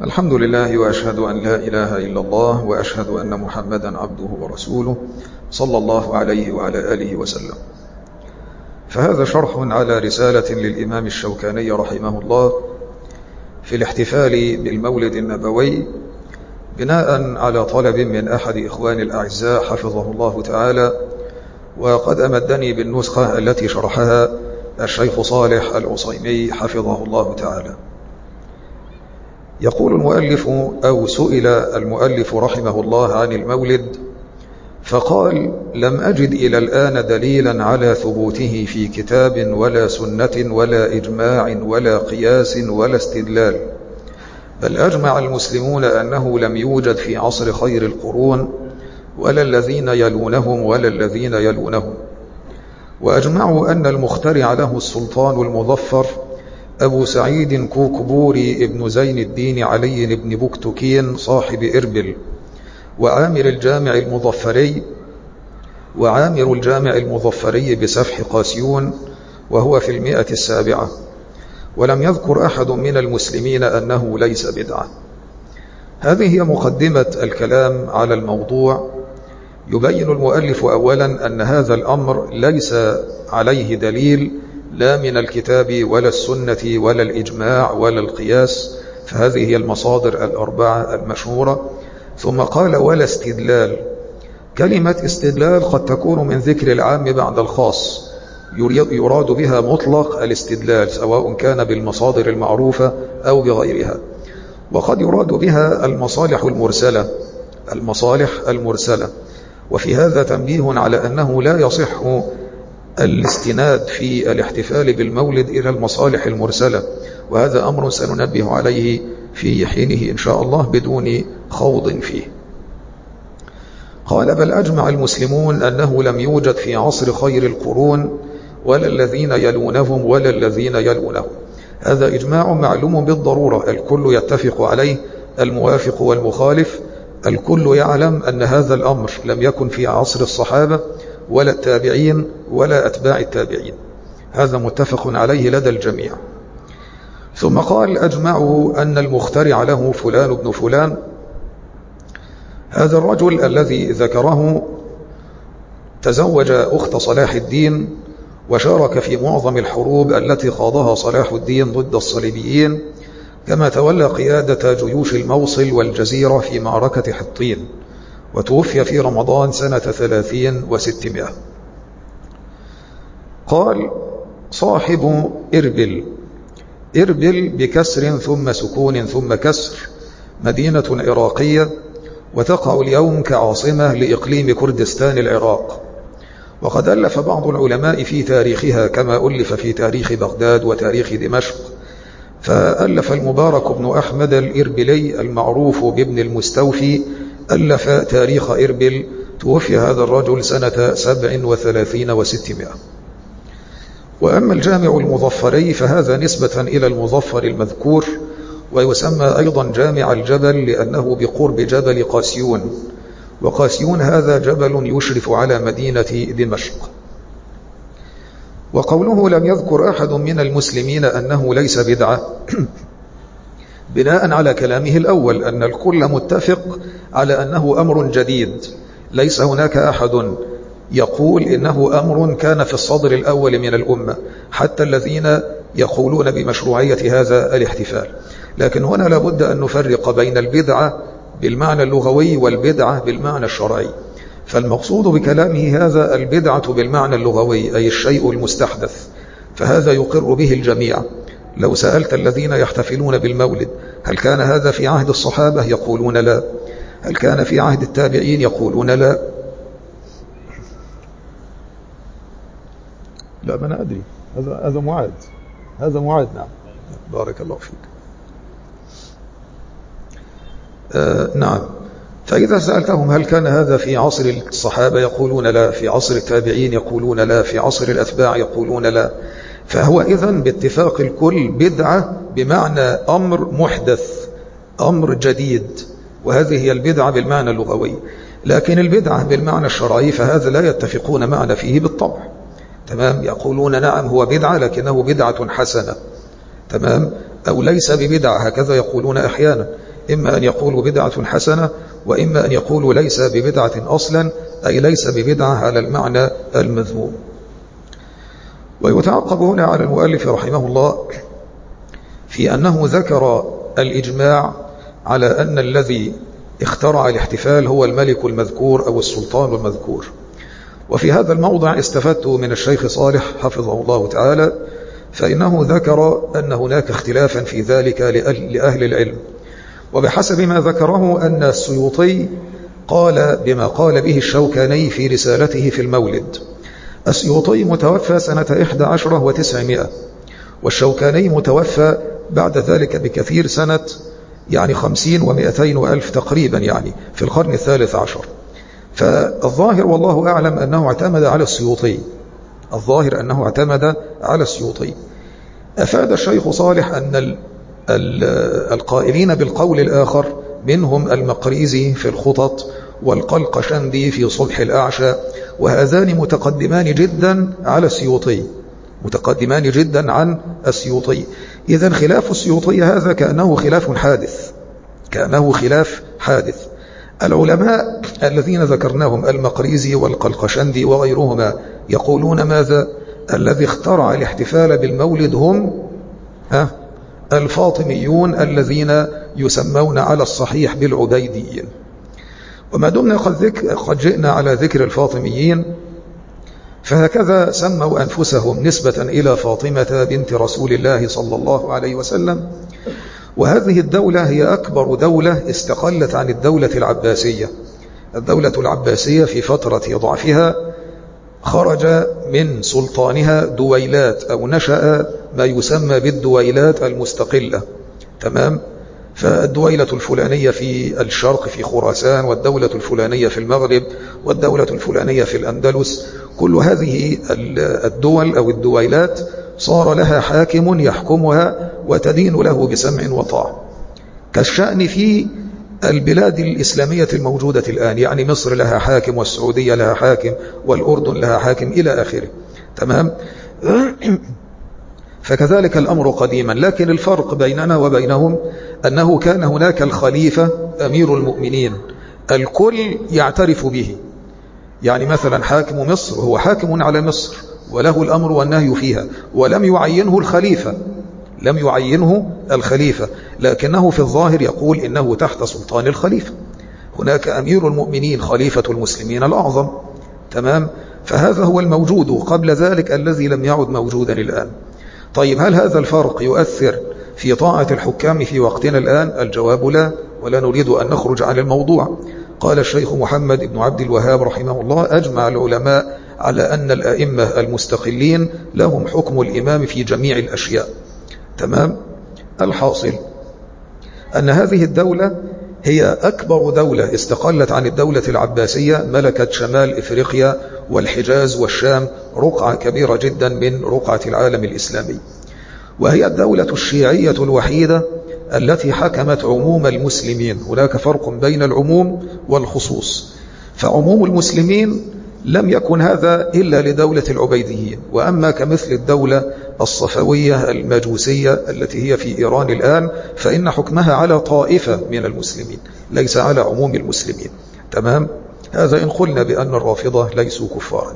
الحمد لله وأشهد أن لا إله إلا الله وأشهد أن محمدا عبده ورسوله صلى الله عليه وعلى آله وسلم. فهذا شرح على رسالة للإمام الشوكاني رحمه الله في الاحتفال بالمولد النبوي بناء على طلب من أحد إخوان الأعزاء حفظه الله تعالى، وقد أمدني بالنسخة التي شرحها الشيخ صالح العصيمي حفظه الله تعالى. يقول المؤلف أو سئل المؤلف رحمه الله عن المولد فقال: لم أجد إلى الآن دليلا على ثبوته في كتاب ولا سنة ولا إجماع ولا قياس ولا استدلال، بل أجمع المسلمون أنه لم يوجد في عصر خير القرون ولا الذين يلونهم ولا الذين يلونهم، وأجمعوا أن المخترع له السلطان المظفر أبو سعيد كوكبوري ابن زين الدين علي بن بكتكين صاحب إربل، وعامر الجامع المظفري بسفح قاسيون، وهو في 107، ولم يذكر أحد من المسلمين أنه ليس بدعة. هذه هي مقدمة الكلام على الموضوع. يبين المؤلف أولا أن هذا الأمر ليس عليه دليل لا من الكتاب ولا السنة ولا الإجماع ولا القياس، فهذه هي المصادر الأربعة المشهورة. ثم قال: ولا استدلال. كلمة استدلال قد تكون من ذكر العام بعد الخاص، يراد بها مطلق الاستدلال سواء كان بالمصادر المعروفة أو بغيرها، وقد يراد بها المصالح المرسلة. وفي هذا تنبيه على أنه لا يصح الاستناد في الاحتفال بالمولد إلى المصالح المرسلة، وهذا أمر سننبه عليه في حينه إن شاء الله بدون خوض فيه. قال: بل أجمع المسلمون أنه لم يوجد في عصر خير القرون ولا الذين يلونهم ولا الذين يلونهم. هذا إجماع معلوم بالضرورة، الكل يتفق عليه، الموافق والمخالف، الكل يعلم أن هذا الأمر لم يكن في عصر الصحابة ولا التابعين ولا أتباع التابعين، هذا متفق عليه لدى الجميع. ثم قال: أجمعوا أن المخترع له فلان ابن فلان. هذا الرجل الذي ذكره تزوج أخت صلاح الدين، وشارك في معظم الحروب التي خاضها صلاح الدين ضد الصليبيين، كما تولى قيادة جيوش الموصل والجزيرة في معركة حطين، وتوفي في رمضان سنة 30 و600. قال: صاحب إربل بكسر ثم سكون ثم كسر، مدينة عراقية، وتقع اليوم كعاصمة لإقليم كردستان العراق. وقد ألف بعض العلماء في تاريخها كما ألف في تاريخ بغداد وتاريخ دمشق، فألف المبارك بن أحمد الإربلي المعروف بابن المستوفي ألف تاريخ إربل، توفي هذا الرجل سنة 37 و600. وأما الجامع المظفري فهذا نسبة إلى المظفر المذكور، ويسمى أيضا جامع الجبل لأنه بقرب جبل قاسيون، وقاسيون هذا جبل يشرف على مدينة دمشق. وقوله لم يذكر أحد من المسلمين أنه ليس بدعة بناء على كلامه الأول أن الكل متفق على أنه أمر جديد، ليس هناك أحد يقول إنه أمر كان في الصدر الأول من الأمة، حتى الذين يقولون بمشروعية هذا الاحتفال. لكن هنا لابد أن نفرق بين البدعة بالمعنى اللغوي والبدعة بالمعنى الشرعي. فالمقصود بكلامه هذا البدعة بالمعنى اللغوي أي الشيء المستحدث، فهذا يقر به الجميع. لو سألت الذين يحتفلون بالمولد هل كان هذا في عهد الصحابة؟ يقولون لا. هل كان في عهد التابعين؟ يقولون لا. لا، ما أنا أدري، هذا معاد نعم، بارك الله فيك. نعم. فإذا سألتهم هل كان هذا في عصر الصحابة؟ يقولون لا. في عصر التابعين؟ يقولون لا. في عصر الأتباع؟ يقولون لا. فهو إذن باتفاق الكل بدعة بمعنى أمر محدث، أمر جديد، وهذه هي البدعة بالمعنى اللغوي. لكن البدعة بالمعنى الشرعي فهذا لا يتفقون معنا فيه بالطبع. تمام. يقولون نعم هو بدعة لكنه بدعة حسنة، تمام، أو ليس ببدعة، هكذا يقولون أحيانا. إما أن يقولوا بدعة حسنة، وإما أن يقولوا ليس ببدعة أصلا، أي ليس ببدعة على المعنى المذموم. ويتعقب هنا على المؤلف رحمه الله في أنه ذكر الإجماع على أن الذي اخترع الاحتفال هو الملك المذكور أو السلطان المذكور. وفي هذا الموضع استفدت من الشيخ صالح حفظه الله تعالى، فإنه ذكر أن هناك اختلافا في ذلك لأهل العلم. وبحسب ما ذكره أن السيوطي قال بما قال به الشوكاني في رسالته في المولد. السيوطي متوفى سنة 11 و900، والشوكاني متوفى بعد ذلك بكثير سنة 50 و200 وألف تقريبا، في القرن الثالث عشر. فالظاهر والله أعلم أنه اعتمد على السيوطي، الظاهر أنه اعتمد على السيوطي. أفاد الشيخ صالح أن القائلين بالقول الآخر منهم المقريزي في الخطط والقلقشندي في صلح الأعشى، وهذان متقدمان جدا على السيوطي، متقدمان جدا عن السيوطي. إذن خلاف السيوطي هذا كأنه خلاف حادث، كأنه خلاف حادث. العلماء الذين ذكرناهم المقريزي والقلقشندي وغيرهما يقولون ماذا؟ الذي اخترع الاحتفال بالمولد هم الفاطميون الذين يسمون على الصحيح بالعبيديين. وما دمنا قد جئنا على ذكر الفاطميين، فهكذا سموا أنفسهم نسبة إلى فاطمة بنت رسول الله صلى الله عليه وسلم. وهذه الدولة هي أكبر دولة استقلت عن الدولة العباسية. الدولة العباسية في فترة ضعفها خرج من سلطانها دويلات، أو نشأ ما يسمى بالدويلات المستقلة، تمام؟ فالدويلة الفلانية في الشرق في خراسان، والدولة الفلانية في المغرب، والدولة الفلانية في الأندلس. كل هذه الدول أو الدويلات صار لها حاكم يحكمها وتدين له بسمع وطاعة، كالشأن في البلاد الإسلامية الموجودة الآن، مصر لها حاكم، والسعودية لها حاكم، والأردن لها حاكم إلى آخره، تمام؟ فكذلك الأمر قديما. لكن الفرق بيننا وبينهم أنه كان هناك الخليفة أمير المؤمنين الكل يعترف به. مثلا حاكم مصر هو حاكم على مصر وله الأمر والنهي فيها، ولم يعينه الخليفة، لم يعينه الخليفة، لكنه في الظاهر يقول إنه تحت سلطان الخليفة. هناك أمير المؤمنين خليفة المسلمين الأعظم، تمام؟ فهذا هو الموجود قبل ذلك الذي لم يعد موجودا الآن. طيب، هل هذا الفرق يؤثر في طاعة الحكام في وقتنا الآن؟ الجواب لا، ولا نريد أن نخرج عن الموضوع. قال الشيخ محمد بن عبد الوهاب رحمه الله: أجمع العلماء على أن الأئمة المستقلين لهم حكم الإمام في جميع الأشياء، تمام؟ الحاصل أن هذه الدولة هي أكبر دولة استقلت عن الدولة العباسية، ملكت شمال إفريقيا والحجاز والشام، رقعة كبيرة جدا من رقعة العالم الإسلامي. وهي الدولة الشيعية الوحيدة التي حكمت عموم المسلمين. هناك فرق بين العموم والخصوص، فعموم المسلمين لم يكن هذا إلا لدولة العبيديين. وأما كمثل الدولة الصفوية المجوسية التي هي في إيران الآن، فإن حكمها على طائفة من المسلمين ليس على عموم المسلمين، تمام؟ هذا إن قلنا بأن الرافضة ليسوا كفارا.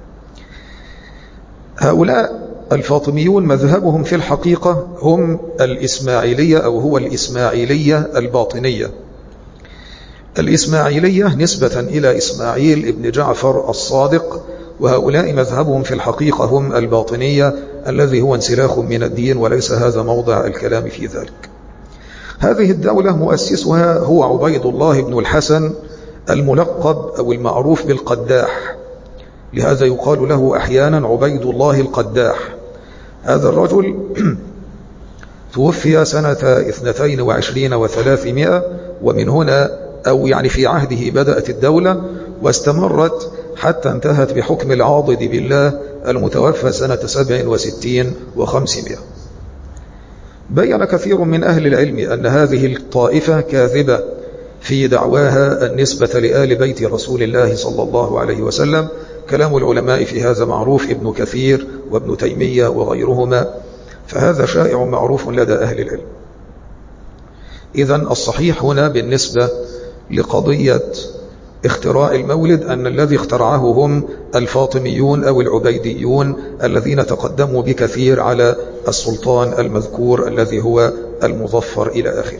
هؤلاء الفاطميون مذهبهم في الحقيقة هم الإسماعيلية، أو هو الإسماعيلية الباطنية. الإسماعيلية نسبة إلى إسماعيل ابن جعفر الصادق، وهؤلاء مذهبهم في الحقيقة هم الباطنية، الذي هو انسلاخ من الدين، وليس هذا موضع الكلام في ذلك. هذه الدولة مؤسسها هو عبيد الله بن الحسن الملقب أو المعروف بالقداح، لهذا يقال له أحيانا عبيد الله القداح. هذا الرجل توفي سنة 22 و300، ومن هنا أو في عهده بدأت الدولة، واستمرت حتى انتهت بحكم العاضد بالله المتوفى سنة 67 و500. بيّن كثير من أهل العلم أن هذه الطائفة كاذبة في دعواها النسبة لآل بيت رسول الله صلى الله عليه وسلم. كلام العلماء في هذا معروف، ابن كثير وابن تيمية وغيرهما، فهذا شائع معروف لدى أهل العلم. إذن الصحيح هنا بالنسبة لقضية اختراع المولد أن الذي اخترعه هم الفاطميون أو العبيديون الذين تقدموا بكثير على السلطان المذكور الذي هو المظفر إلى آخره.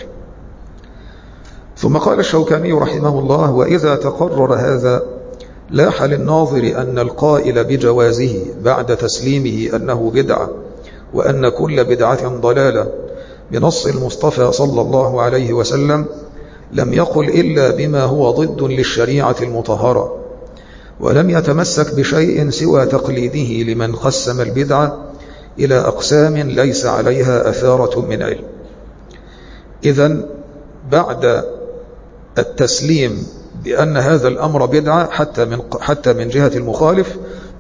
ثم قال الشوكاني رحمه الله: وإذا تقرر هذا لاح للناظر أن القائل بجوازه بعد تسليمه أنه بدعة وأن كل بدعة ضلالة بنص المصطفى صلى الله عليه وسلم لم يقل إلا بما هو ضد للشريعة المطهرة، ولم يتمسك بشيء سوى تقليده لمن قسم البدعة إلى أقسام ليس عليها أثارة من علم. إذن بعد التسليم بأن هذا الأمر بدعة حتى من جهة المخالف،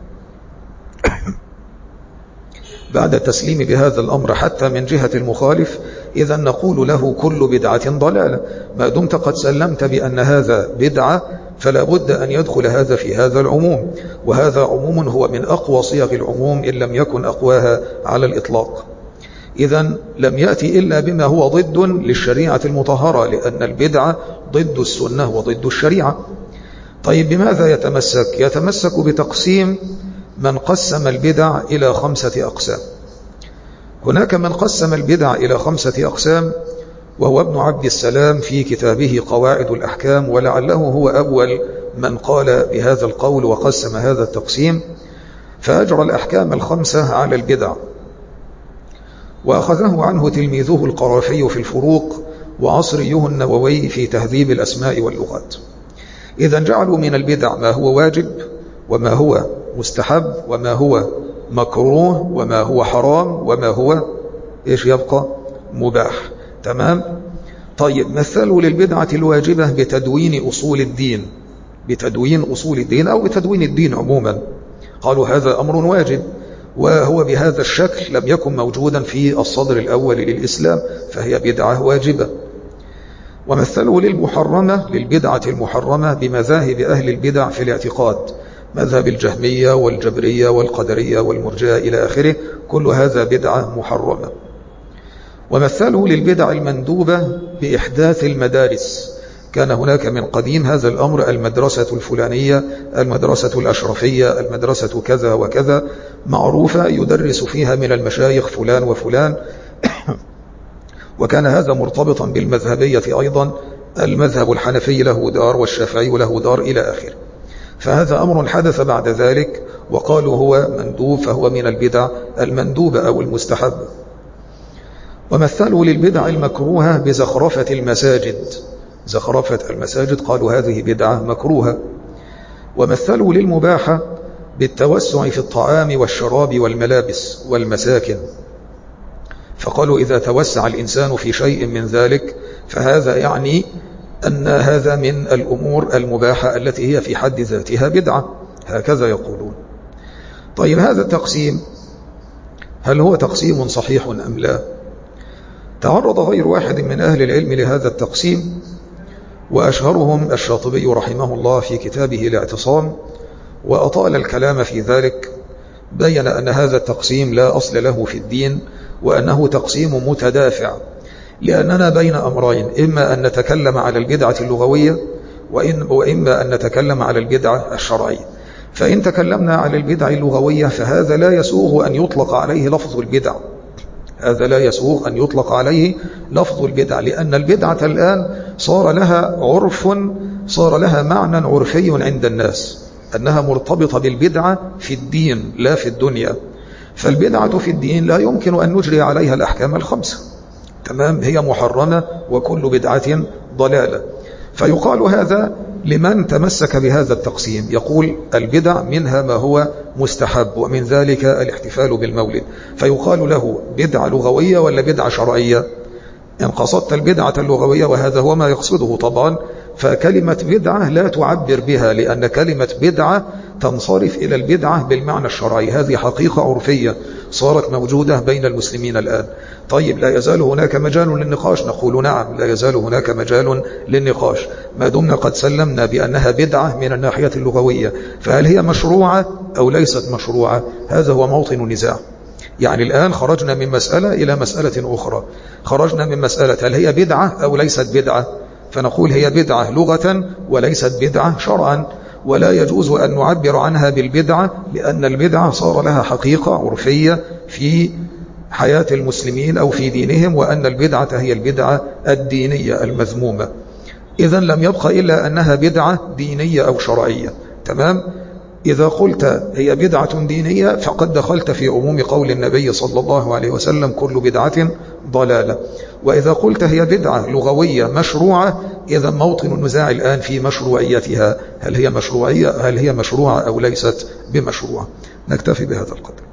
بعد التسليم بهذا الأمر حتى من جهة المخالف، إذا نقول له كل بدعة ضلالة. ما دمت قد سلمت بأن هذا بدعة فلا بد أن يدخل هذا في هذا العموم، وهذا عموم هو من أقوى صيغ العموم إن لم يكن أقواها على الإطلاق. إذن لم يأتي إلا بما هو ضد للشريعة المطهرة، لأن البدعة ضد السنة وضد الشريعة. طيب بماذا يتمسك؟ يتمسك بتقسيم من قسم البدع إلى 5 أقسام. هناك من قسم البدع إلى 5 أقسام، وهو ابن عبد السلام في كتابه قواعد الأحكام، ولعله هو أول من قال بهذا القول وقسم هذا التقسيم، فأجرى الأحكام ال5 على البدع، وأخذه عنه تلميذه القرافي في الفروق وعصريه النووي في تهذيب الأسماء واللغات. إذا جعلوا من البدع ما هو واجب وما هو مستحب وما هو مكروه وما هو حرام وما هو إيش يبقى مباح. تمام. طيب مثلوا للبدعة الواجبة بتدوين أصول الدين، بتدوين أصول الدين أو بتدوين الدين عموما، قالوا هذا أمر واجب، وهو بهذا الشكل لم يكن موجودا في الصدر الأول للإسلام، فهي بدعة واجبة. ومثلوا للمحرمة، للبدعة المحرمة بمذاهب أهل البدع في الاعتقاد، مذهب الجهمية والجبرية والقدرية والمرجئة إلى آخره، كل هذا بدعة محرمة. ومثلوا للبدع المندوبة بإحداث المدارس، كان هناك من قديم هذا الأمر، المدرسة الفلانية، المدرسة الأشرفية، المدرسة كذا وكذا، معروفة يدرس فيها من المشايخ فلان وفلان وكان هذا مرتبطا بالمذهبية أيضا، المذهب الحنفي له دار والشافعي له دار إلى آخره. فهذا أمر حدث بعد ذلك وقالوا هو مندوب، فهو من البدع المندوبة أو المستحبة. ومثلوا للبدع المكروهة بزخرفة المساجد، زخرفة المساجد قالوا هذه بدعة مكروهة. ومثلوا للمباحة بالتوسع في الطعام والشراب والملابس والمساكن، فقالوا إذا توسع الإنسان في شيء من ذلك فهذا يعني أن هذا من الأمور المباحة التي هي في حد ذاتها بدعة، هكذا يقولون. طيب هذا التقسيم هل هو تقسيم صحيح أم لا؟ تعرض غير واحد من أهل العلم لهذا التقسيم، وأشهرهم الشاطبي رحمه الله في كتابه الاعتصام، وأطال الكلام في ذلك، بين أن هذا التقسيم لا أصل له في الدين، وأنه تقسيم متدافع، لأننا بين أمرين، إما أن نتكلم على البدعة اللغوية وإما أن نتكلم على البدعة الشرعية. فإن تكلمنا على البدع اللغوية فهذا لا يسوغ أن يطلق عليه لفظ البدع، هذا لا يسوغ أن يطلق عليه لفظ البدع، لأن البدعة الآن صار لها عرف، صار لها معنى عرفي عند الناس، أنها مرتبطة بالبدعة في الدين لا في الدنيا. فالبدعة في الدين لا يمكن أن نجري عليها الأحكام ال5، تمام، هي محرمة وكل بدعة ضلالة. فيقال هذا لمن تمسك بهذا التقسيم، يقول البدع منها ما هو مستحب، ومن ذلك الاحتفال بالمولد، فيقال له بدعة لغوية ولا بدعة شرعية؟ إن قصدت البدعة اللغوية وهذا هو ما يقصده طبعا، فكلمة بدعة لا تعبر بها، لأن كلمة بدعة تنصرف إلى البدعة بالمعنى الشرعي، هذه حقيقة عرفية صارت موجودة بين المسلمين الآن. طيب لا يزال هناك مجال للنقاش؟ نقول نعم، لا يزال هناك مجال للنقاش ما دمنا قد سلمنا بأنها بدعة من الناحية اللغوية، فهل هي مشروعة أو ليست مشروعة؟ هذا هو موطن النزاع. يعني الآن خرجنا من مسألة إلى مسألة أخرى. خرجنا من مسألة هل هي بدعة أو ليست بدعة، فنقول هي بدعة لغة وليست بدعة شرعا، ولا يجوز أن نعبر عنها بالبدعة، لأن البدعة صار لها حقيقة عرفية في حياة المسلمين أو في دينهم، وأن البدعة هي البدعة الدينية المذمومة. إذن لم يبق إلا أنها بدعة دينية أو شرعية. تمام؟ إذا قلت هي بدعة دينية فقد دخلت في عموم قول النبي صلى الله عليه وسلم كل بدعة ضلالة. وإذا قلت هي بدعة لغوية مشروعة، إذا موطن النزاع الآن في مشروعيتها، هل هي مشروعة أو ليست بمشروعة. نكتفي بهذا القدر.